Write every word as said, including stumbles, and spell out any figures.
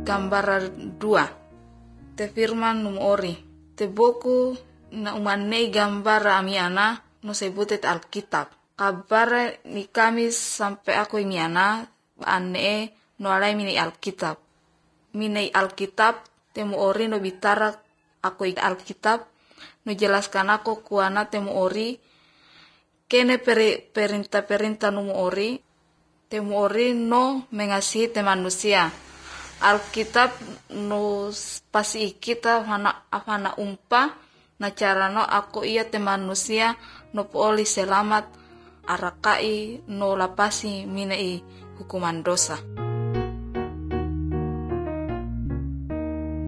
gambar dua. Te firman num ori. Te boku na umanei gambar amiana no sebutet Alkitab. Kabar ni kami sampai aku imiana ane no alai mini Alkitab. Mini Alkitab temu ori no bitara aku Alkitab no jelaskan aku kuana temu ori kene peri, perintah-perintah numu ori temu ori no mengasihi te manusia. Alkitab no pasi kita hana afana umpa na cara no aku iya te manusia no poli selamat arakai no lapasi minai hukuman dosa.